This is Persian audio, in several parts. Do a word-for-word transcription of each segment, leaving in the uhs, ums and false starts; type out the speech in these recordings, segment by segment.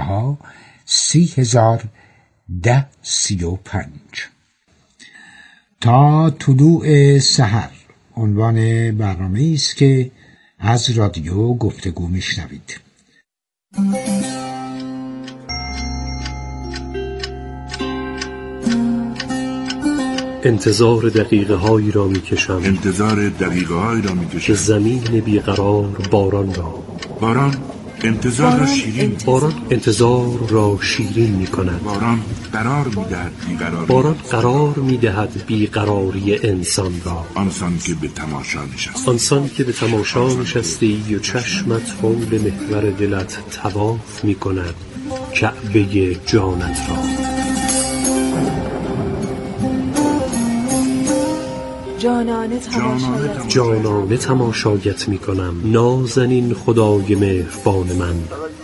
ها سی هزار ده سی و پنج. تا طلوع سحر عنوان برنامه است که از رادیو گفتگو میشنوید. انتظار دقیقه هایی را می کشم انتظار دقیقه هایی را می کشم که زمین بیقرار باران را باران انتظار را شیرین باران انتظار را شیرین می کند. باران قرار می دهد بیقراری باران قرار می دهد بیقراری انسان را. آنسان که به تماشا نشستی آنسان که به تماشا نشستی و چشمت حول محور دلت طواف می کند کعبه جانت را. جانانه تماشایت جانانه تماشایت می کنم نازنین خدای مهربان من.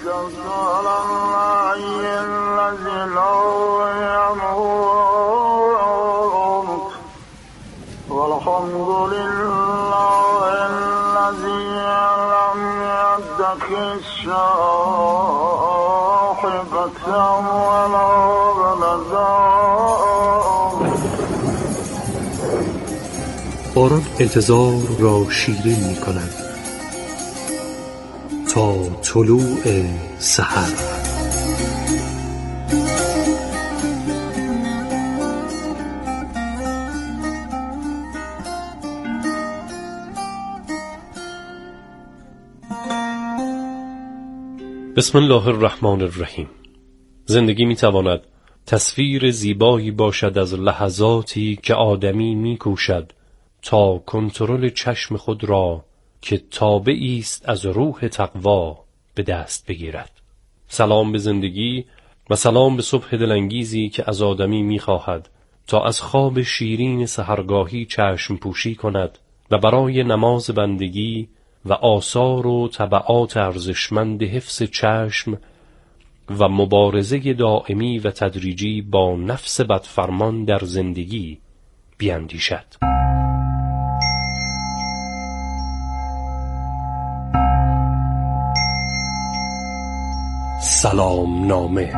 باران انتظار را شیرین می کند تا طلوع سحر. بسم الله الرحمن الرحیم. زندگی می تواند تصویر زیبایی باشد از لحظاتی که آدمی می کوشد تا کنترل چشم خود را که تابعی است از روح تقوا به دست بگیرد. سلام به زندگی و سلام به صبح دلانگیزی که از آدمی می‌خواهد تا از خواب شیرین سحرگاهی چشم پوشی کند و برای نماز بندگی و آثار و تبعات ارزشمند حفظ چشم و مبارزه دائمی و تدریجی با نفس بدفرمان در زندگی بیاندیشد. سلام نامه.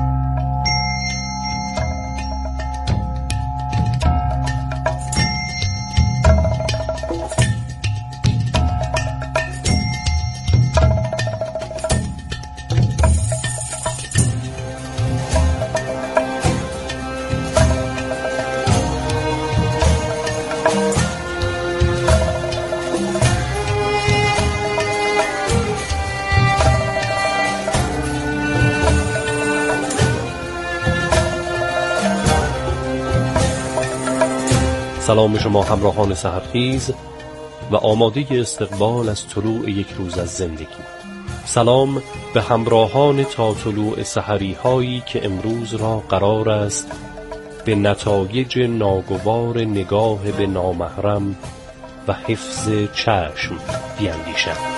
سلام شما همراهان سحرخیز و آماده استقبال از طلوع یک روز از زندگی. سلام به همراهان تا طلوع سحری هایی که امروز را قرار است به نتایج ناگوار نگاه به نامحرم و حفظ چشم بیاندیشند.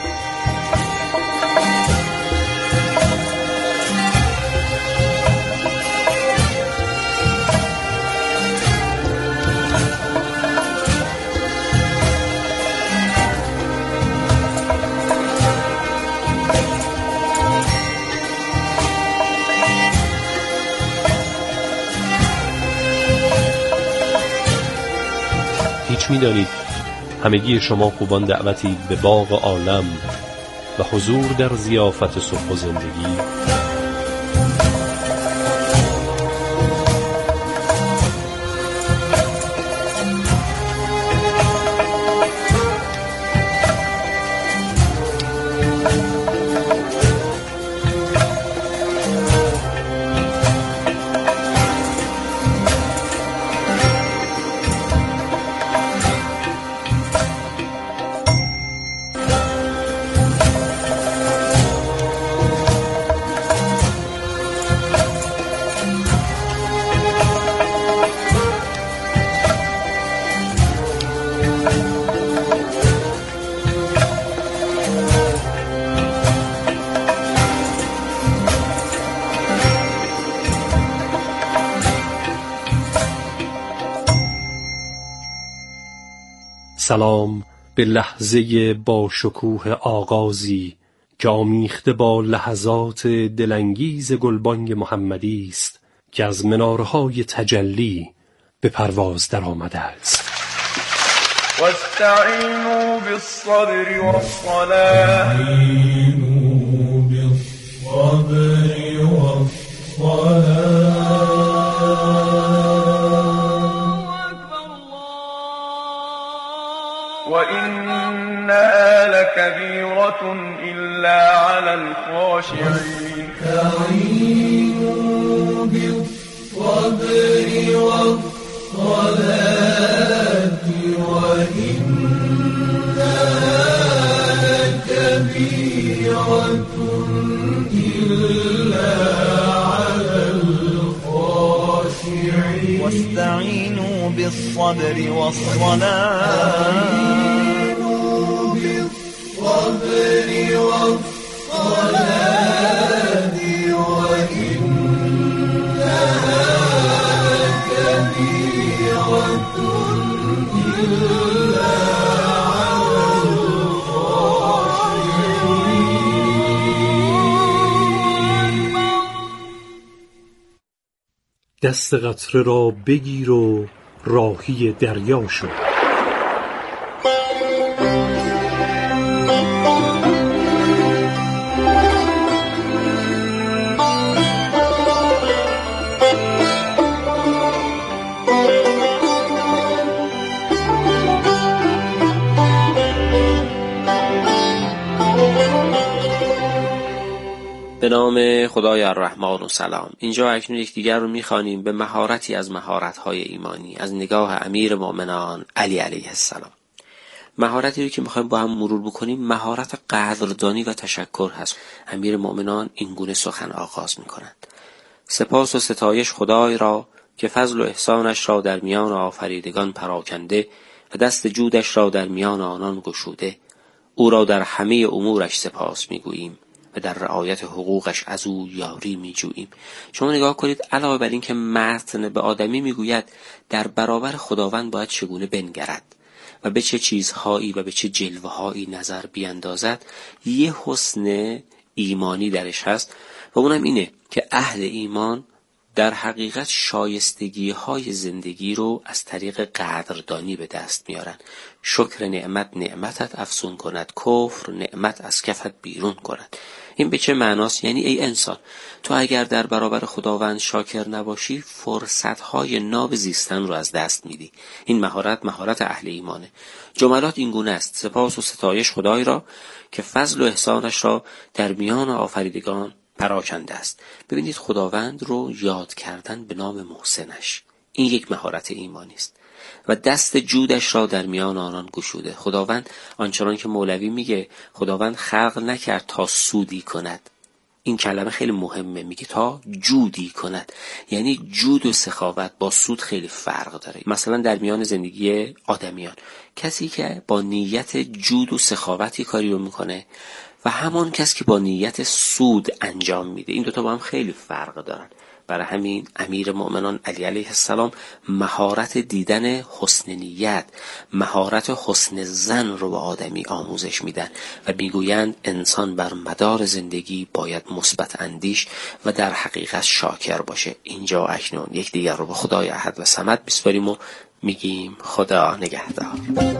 می دانید همگی شما خوبان دعوتی به باغ عالم و حضور در ضیافت صبح و زندگی. سلام به لحظه با شکوه آغازی که آمیخته با لحظات دلانگیز گلبانگ محمدی است که از منارهای تجلی به پرواز در آمده است. واستعینوا بالصبر والصلاة وإنها لكبيرة إلا على الخاشعين. استعينوا بالصبر والصلاة وإنها لكبيرة إلا على الخاشعين. واستعينوا بالصبر والصلاة بالصبر والصلاة وإنها لكبيرة إلا على الخاشعين. دست قطره را بگیر و راهی دریا شو. به نام خدای الرحمن و سلام. اینجا اکنون یکدیگر رو میخوانیم به مهارتی از مهارت‌های ایمانی از نگاه امیر مومنان علی علیه السلام. مهارتی رو که میخوایم با هم مرور بکنیم مهارت قدردانی و تشکر هست. امیر مومنان این گونه سخن آغاز میکنند: سپاس و ستایش خدای را که فضل و احسانش را در میان آفریدگان پراکنده و دست جودش را در میان آنان گشوده. او را در همه امورش سپاس میگوییم و در رعایت حقوقش از او یاری میجوییم. شما نگاه کنید، علاوه بر این که متن به آدمی میگوید در برابر خداوند باید چگونه بنگرد و به چه چیزهایی و به چه جلوه‌هایی نظر بیاندازد، یه حسن ایمانی درش هست و اونم اینه که اهل ایمان در حقیقت شایستگی های زندگی رو از طریق قدردانی به دست میارن. شکر نعمت نعمتت افزون کند، کفر نعمت از کفت بیرون کند. این به چه معناست؟ یعنی ای انسان، تو اگر در برابر خداوند شاکر نباشی فرصتهای ناب زیستن رو از دست میدی. این مهارت مهارت اهل ایمانه. جملات این گونه است: سپاس و ستایش خدای را که فضل و احسانش را در میان آفریدگان پراکنده است. ببینید، خداوند رو یاد کردن به نام محسنش، این یک مهارت ایمانی است. و دست جودش را در میان آنان گشوده. خداوند آنچنان که مولوی میگه خداوند خلق نکرد تا سودی کند. این کلمه خیلی مهمه، میگه تا جودی کند. یعنی جود و سخاوت با سود خیلی فرق داره. مثلا در میان زندگی آدمیان کسی که با نیت جود و سخاوتی کاری رو میکنه و همون کسی که با نیت سود انجام میده، این دوتا با هم خیلی فرق دارن. برای همین امیر مومنان علی علیه السلام مهارت دیدن حسن نیت، مهارت حسن ظن رو به آدمی آموزش میدن و میگویند انسان بر مدار زندگی باید مثبت اندیش و در حقیقت شاکر باشه. اینجا اکنون یکدیگر رو به خدای احد و صمد بسپاریم و میگیم خدا نگهدار.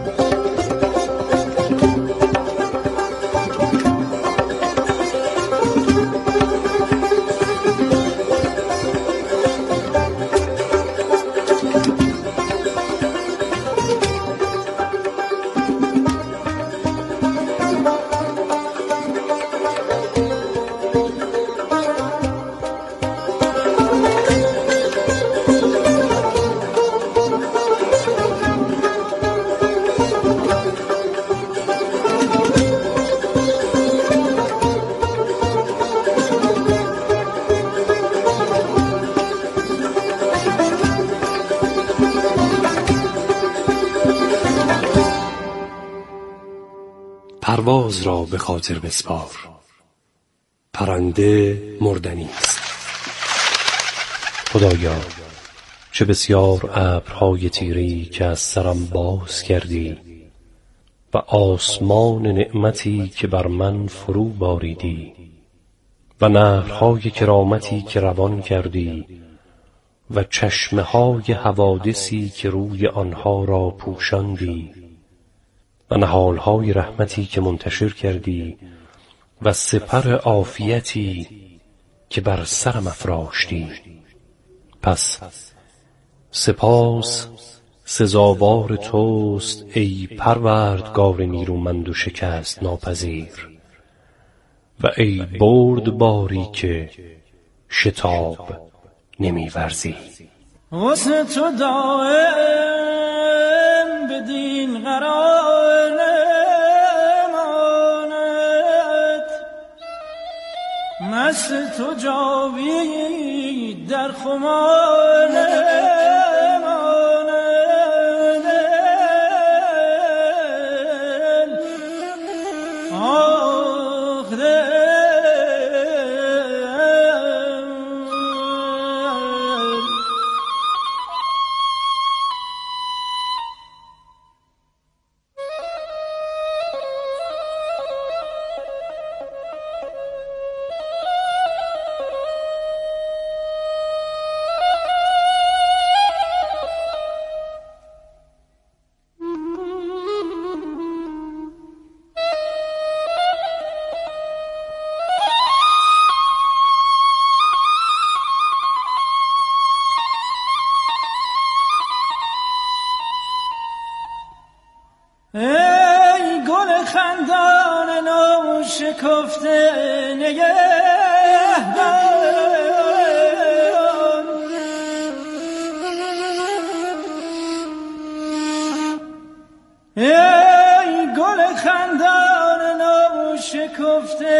پرواز را به خاطر بسپار، پرنده مردنی است. خدایا چه بسیار ابرهای تیری که از سرم باز کردی و آسمان نعمتی که بر من فرو باریدی و نهرهای کرامتی که روان کردی و چشمه‌های حوادثی که روی آنها را پوشاندی و نهالهای رحمتی که منتشر کردی و سپر عافیتی که بر سرم افراشتی. پس سپاس سزاوار توست ای پروردگار نیرومند و شکست ناپذیر و ای بردباری که شتاب نمی ورزی. واسه تو دائم بدین قرار نماند، مست تو جاوید در خمار نماند. آخ دل ای گل خندان نو شکفته نگهدار، ای گل خندان نو شکفته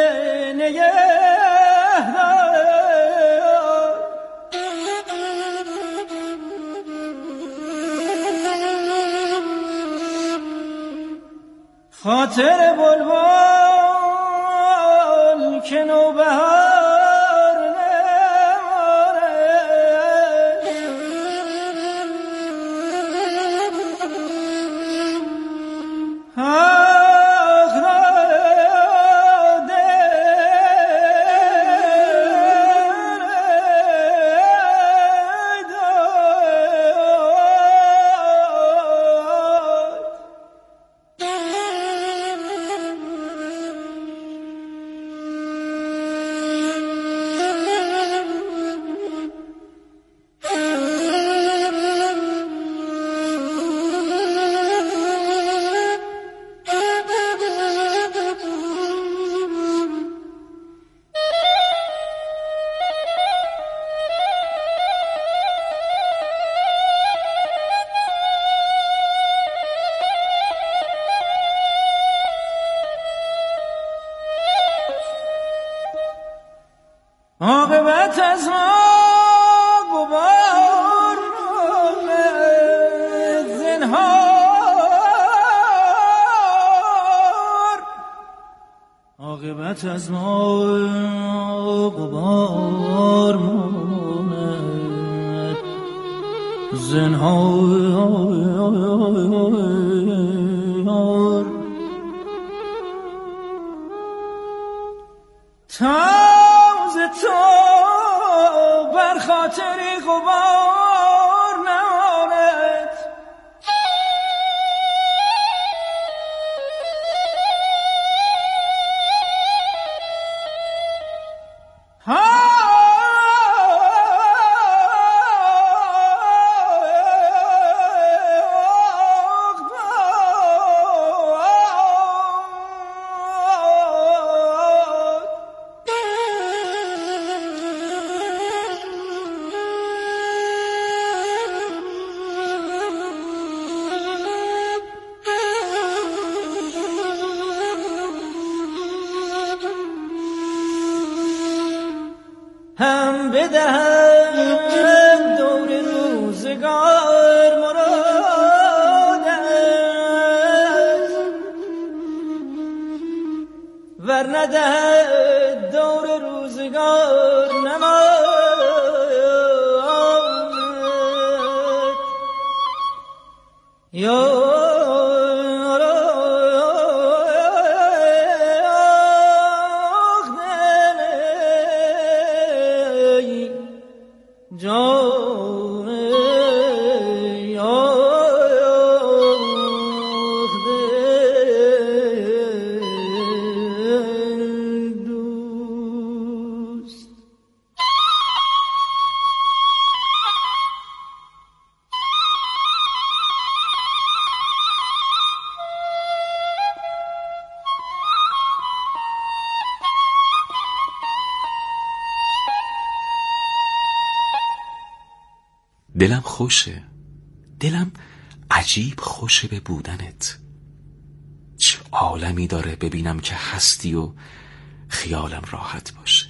نگهدار، خاطر بلبل که نوبهار نماند، آخ دل عاقبت از ما غبار ماند زنهار، عاقبت از ما غبار ماند زنهار، تازه تو بر خاطری غبار نماند، هم بدهم دور روزگار مرادت، ور ندهد دور روزگار نماند. یا جان دلم خوشه، دلم عجیب خوشه به بودنت. چه عالمی داره ببینم که هستی و خیالم راحت باشه.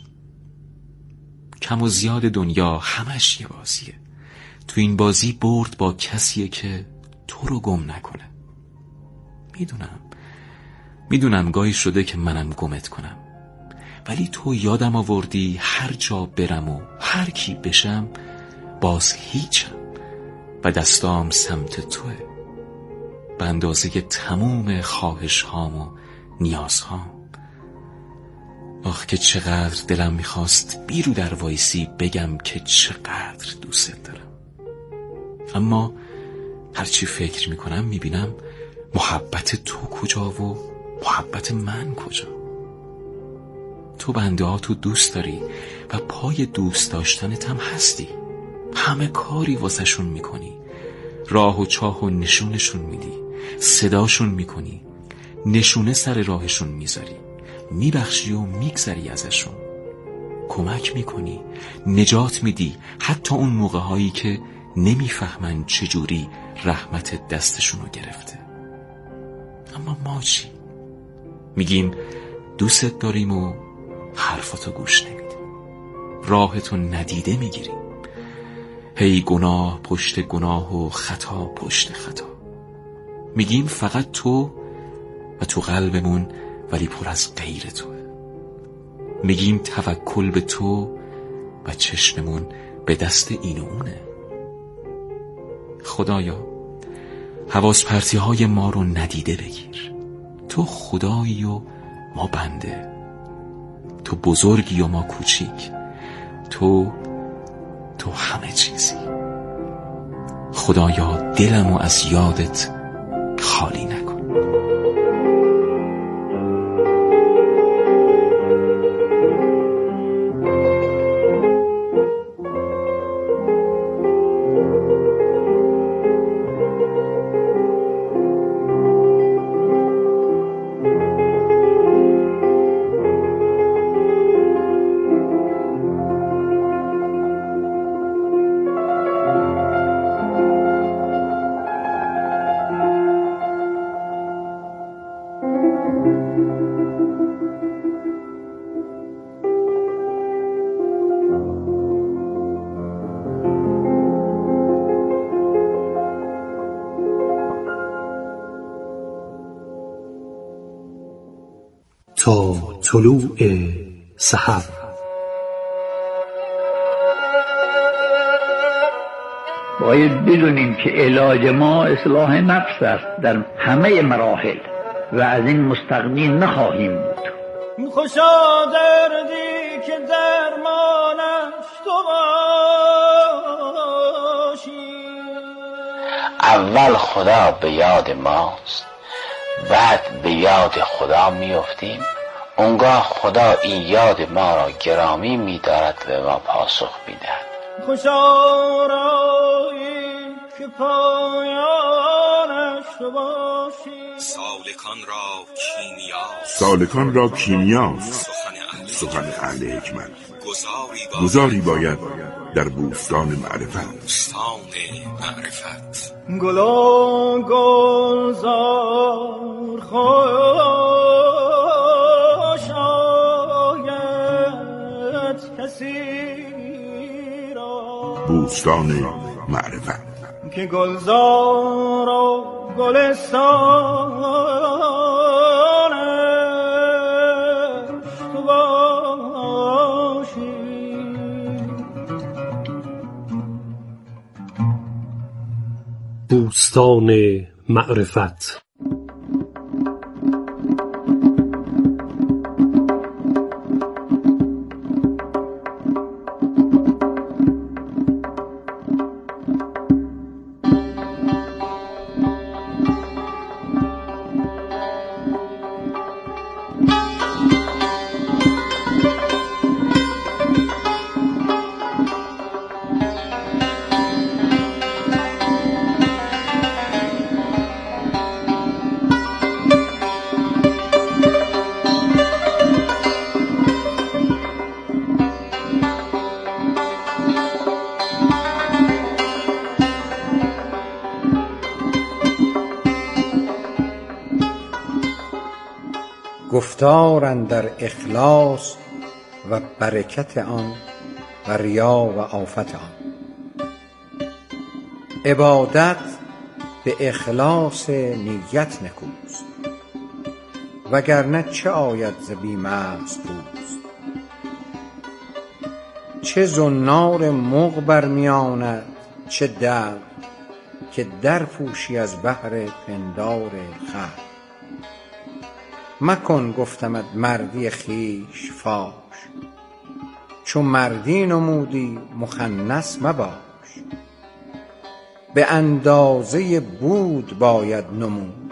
کم و زیاد دنیا همش یه بازیه. تو این بازی برد با کسیه که تو رو گم نکنه. میدونم میدونم گاهی شده که منم گمت کنم، ولی تو یادم آوردی هر جا برم و هر کی بشم باز هیچم و دستام سمت توه، به اندازه تموم خواهش هام و نیاز هام. آخ که چقدر دلم میخواست بیرو در وایسی بگم که چقدر دوست دارم، اما هرچی فکر میکنم میبینم محبت تو کجا و محبت من کجا. تو بنده ها تو دوست داری و پای دوست داشتنت هم هستی. همه کاری واسهشون میکنی، راه و چاه و نشونشون میدی، صداشون میکنی، نشونه سر راهشون میذاری، میبخشی و میگذری ازشون، کمک میکنی، نجات میدی، حتی اون موقع هایی که نمیفهمن چجوری رحمت دستشونو گرفته. اما ما چی؟ میگیم دوست داریم و حرفاتو گوش نمیدیم، راهتو ندیده میگیریم. هی گناه پشت گناه و خطا پشت خطا. میگیم فقط تو و تو قلبمون ولی پر از غیر توه. میگیم توکل به تو و چشممون به دست این و اونه. خدایا حواس پرتی های ما رو ندیده بگیر. تو خدایی و ما بنده، تو بزرگی و ما کوچیک، تو تو همه چیزی. خدایا دلمو از یادت خالی نکن. تا طلوع سحر. باید بدونیم که علاج ما اصلاح نفس است در همه مراحل و از این مستغنی نخواهیم بود. خوشا دردی که درمانش تو باشی. اول خدا به یاد ماست، بعد به یاد خدا میافتیم. اونگاه خدا این یاد ما را گرامی می‌دارد و ما پاسخ می‌دهد. خوشا رایی که پایانش تو باشی. سالکان را کیمیاست، سالکان را کیمیاست سخن اهل حکمت. گذاری باید در بوستان معرفت. بوستان معرفت. گلا گلزار خوش آید کسی را. بوستان معرفت که گلزار و گلستانش تو باشی. بوستان معرفت. گفتار اندر اخلاص و برکت آن و ریا و آفت آن. عبادت به اخلاص نیت نکوست، وگرنه چه آید ز بی مغز پوست. چه زنار مغ برمیاند چه دلق، که در پوشی از بهر پندار خلق. مکن گفتمت مردی خویش فاش، چو مردی نمودی مخنث مباش. به اندازه بود باید نمود،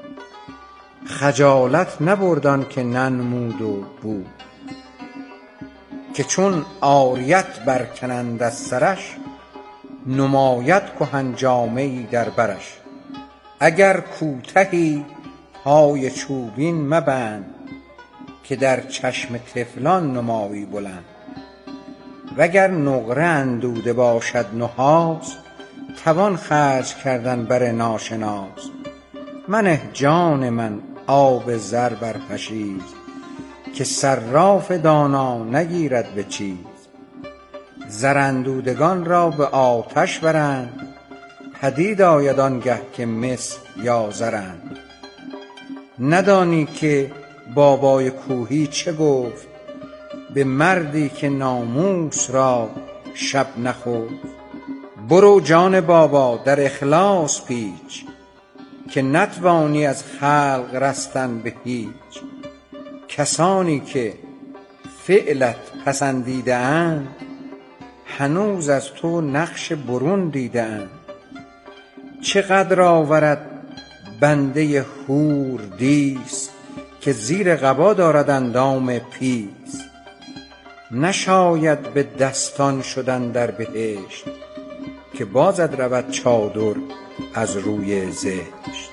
خجالت نبرد آن که ننمود و بود. که چون عاریت برکنند از سرش، نماید کهن جامه ای در برش. اگر کوتهی پای چوبین مبند، که در چشم طفلان نمایی بلند. وگر نقره اندوده باشد نحاس، توان خرج کردن بر ناشناس. منه جان من آب زر بر پشیز، که صراف دانا نگیرد به چیز. زر اندودگان را به آتش برند، پدید آید آنگه که مس یا زرند. ندانی که بابای کوهی چه گفت، به مردی که ناموس را شب نخفت. برو جان بابا در اخلاص پیچ، که نتوانی از خلق رستن به هیچ. کسانی که فعلت پسندیده اند، هنوز از تو نقش برون دیده اند. چقدر آورد بنده حور دیس، که زیر قبا دارد اندام پیس. نشاید به دستان شدن در بهشت، که بازد رود چادر از روی زشت.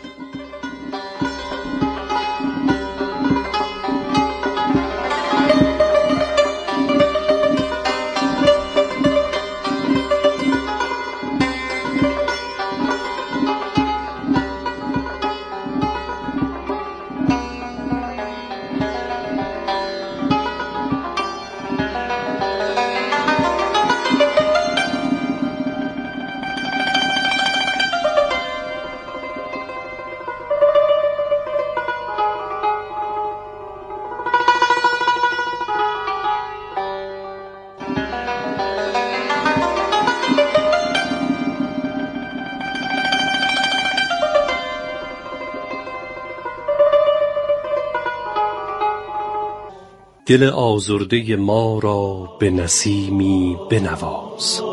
دل آزرده ما را به نسیمی بنواز.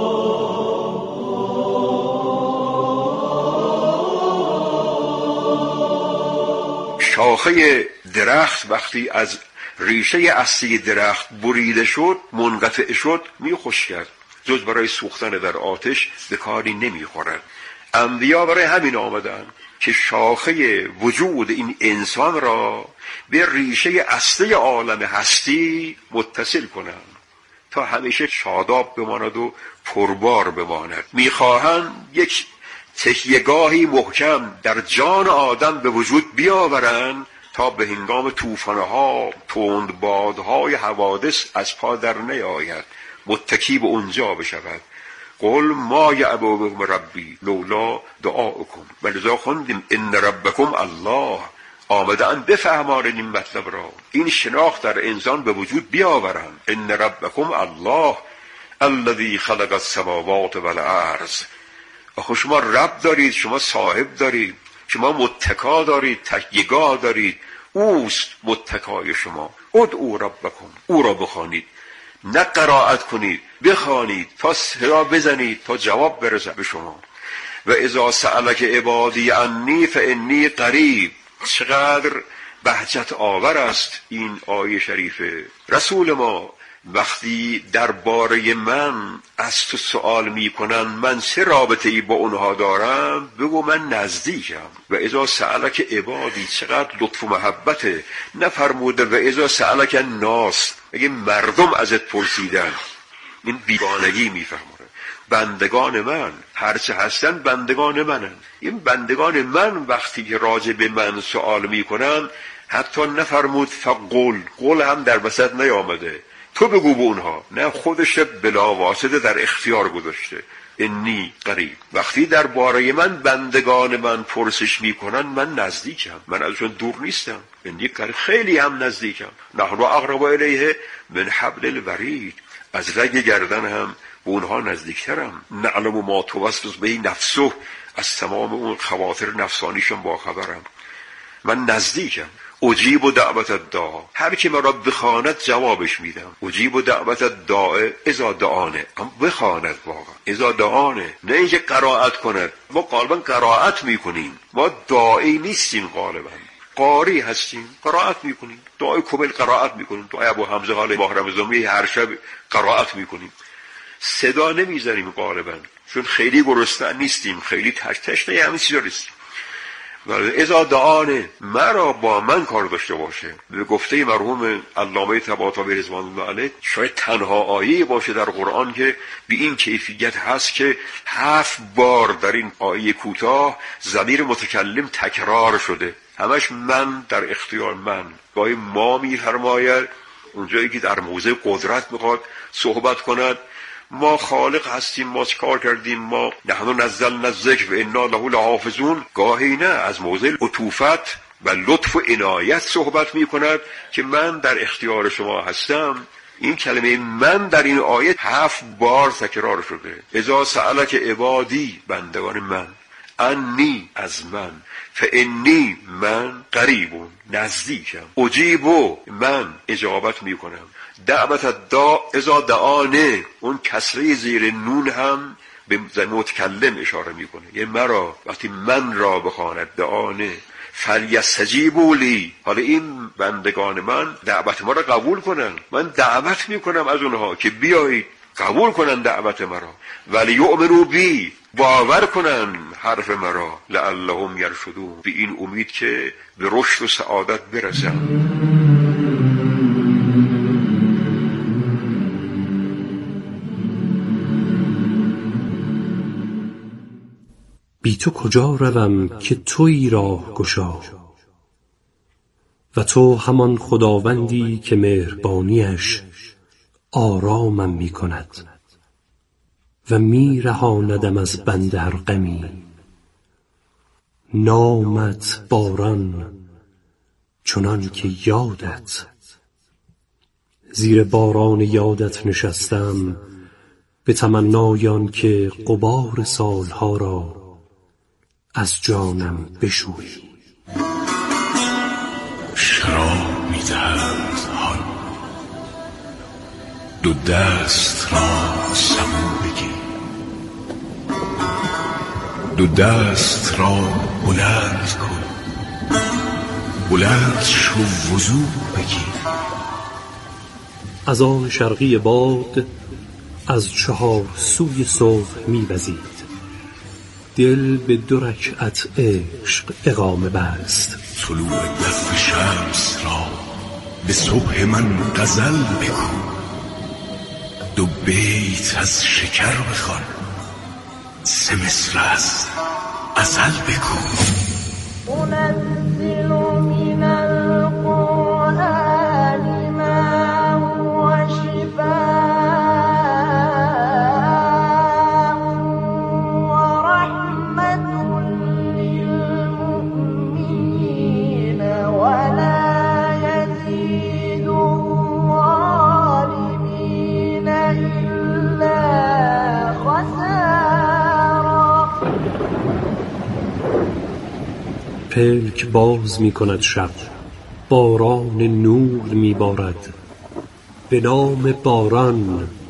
شاخه درخت وقتی از ریشه اصلی درخت بریده شد، منقطع شد، میخشکد، جز برای سوختن در آتش به کاری نمیخورد. انبیا برای همین آمدن که شاخه وجود این انسان را به ریشه اصلی عالم هستی متصل کنند تا همیشه شاداب بماند و پربار بماند. میخواهند یک تکیهگاهی محکم در جان آدم به وجود بیاورند تا به هنگام طوفانها، تندبادهای حوادث از پا در نیاید، متکی به اونجا بشود. قل ما یعبأ بکم ربی لولا دعاؤکم. ولذا خوندیم ان ربکم الله. آمدن بفهمانند این مطلب را، این شناخت در انسان به وجود بیاورند. ان ربکم الله الذی خلق السماوات والارض. آخه شما رب دارید، شما صاحب دارید، شما متکا دارید، تکیهگاه دارید، اوست متکای شما. ادعوا ربکم، او را بخوانید، نه قرائت کنید، بخوانید تا صدا بزنید تا جواب برسه به شما. و اذا سألک عبادی عنی فانی قریب. چقدر بهجت آور است این آیه شریفه. رسول ما وقتی درباره من از تو سوال میکنن من چه رابطه ای با اونها دارم، بگو من نزدیکم. و اذا سألک عبادی، چقدر لطف و محبته. نفرموده و اذا سألک الناس، اگه مردم ازت پرسیدن، این بیگانگی میفهمونه. بندگان من هرچه هستن بندگان منن. این بندگان من وقتی که راجع به من سوال میکنن حتی نفرمود فقل، قول هم در وسط نیامده، تو بگو به اونها، نه، خودش بلا واسطه در اختیار گذاشته. انی قریب، وقتی در باره من بندگان من پرسش میکنن من نزدیکم، من ازشون دور نیستم. انی قریب، خیلی هم نزدیکم. نحن اقرب الیه من حبل الورید، از رگ گردن هم به اونها نزدیکترم. نعلم ما توسوس به نفسه، از تمام اون خواطر نفسانیشون با خبرم، من نزدیکم. اجیب و دعوت الداع، هر کی مرا بخواند جوابش میدم. اجیب و دعوت الداع اذا دعانه، هم بخواند واقعا، اذا دعانه، نه اینکه قرائت کند. ما غالبا قرائت میکنیم، ما داعی نیستیم، غالبا قاری هستیم، قرائت میکنیم. دعای کامل قرائت میکنیم، دعای ابو حمزه قال ماه رمضانی هر شب قرائت میکنیم، صدا نمیزنیم غالبا، چون خیلی گرسنه نیستیم، خیلی تش تش نه، همین چیزا نیستیم. ولی اذا دعانه، مرا با من کار داشته باشه. به گفته مرحوم علامه طباطبایی رضوان الله علیه، شاید تنها آیه باشه در قرآن که به این کیفیت هست که هفت بار در این آیه کوتاه ضمیر متکلم تکرار شده، همش من، در اختیار من. گاهی ما میفرماید اونجایی که در موضع قدرت میخواد صحبت کند، ما خالق هستیم، ما چیکار کردیم، ما نحن نزلنا الذکر و انا له لحافظون. گاهی نه، از موضع عطوفت و لطف و عنایت صحبت میکند که من در اختیار شما هستم. این کلمه من در این آیه هفت بار تکرار شده. اذا سألک عبادی، بندگان من، انی، از من، فانی، من، قریبون، نزدیکم، اجیبو، من اجابت میکنم، دعوت الداع اذا دعانه، اون کسره زیر نون هم به متکلم اشاره میکنه، یه مرا وقتی من را بخواند، دعانه، فلیستجیبوا لی، حالا این بندگان من دعوت ما را قبول کنن، من دعوت میکنم از اونها که بیایید قبول کنن دعوت مرا، ولی یؤمنوا بی، باور کنن حرف مرا، لعلهم یرشدون، به این امید که به رشد و سعادت برسن. بی تو کجا روم که تویی راه گشا، و تو همان خداوندی که مهربانیش آرامم می کند و می رهاندم از بند هر غمی. نامت باران چنان که یادت، زیر باران یادت نشستم به تمنایان که غبار سالها را از جانم بشویی. شراب می دهند حال، دو دست را سبو بگیر، دو دست را بلند کن، بلند شو وضو بگیر. از آن شرقی باد از چهار سوی صبح می وزید، دل به دو رکعت عشق اقامه بست. طلوع دف شمس را به صبح من غزل بگو، دو بیت از شکر بخوان، سه مصر از ازل بگو. منزل من القرآن ما هو شفاء و رحمت للمؤمنین ولا یزید الظالمین الا خسارا. پلک باز می کند شب، باران نور می بارد، به نام باران